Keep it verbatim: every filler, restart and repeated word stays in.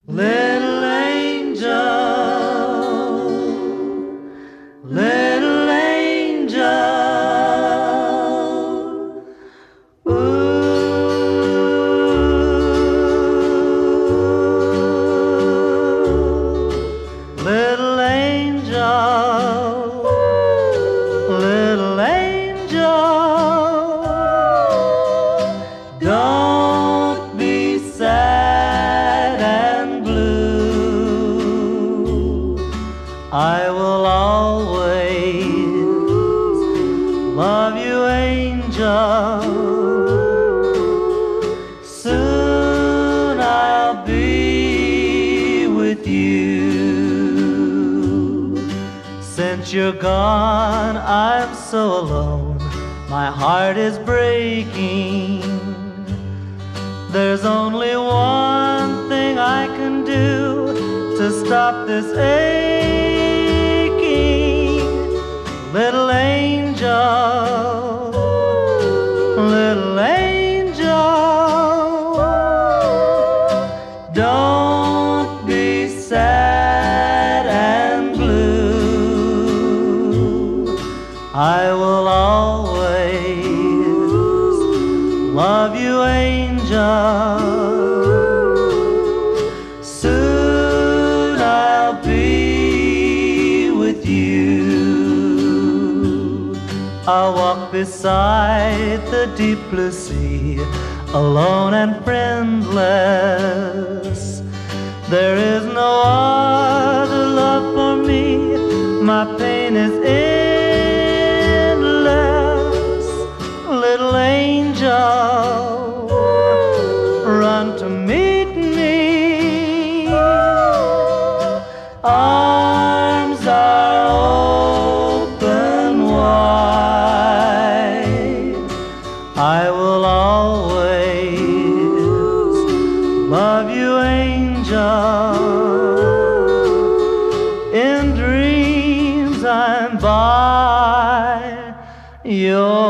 Little angel, little angel, ooh, little angel, little angel, don't be sad and blue. I will always love you, angel. Soon I'll be with you. Since you're gone, I'm so alone. My heart is breaking. There's only one thing I can do to stop this aching. Little angel, little angel, don't be sad and blue. I will always love you, angel. Soon I'll be with you. I'll walk beside the deep blue sea, alone and friendless. There is no other love for me. My pain is endless. Little angel, run to meet me. Arms are open wide. I will always love you, angel. In dreams I'm by your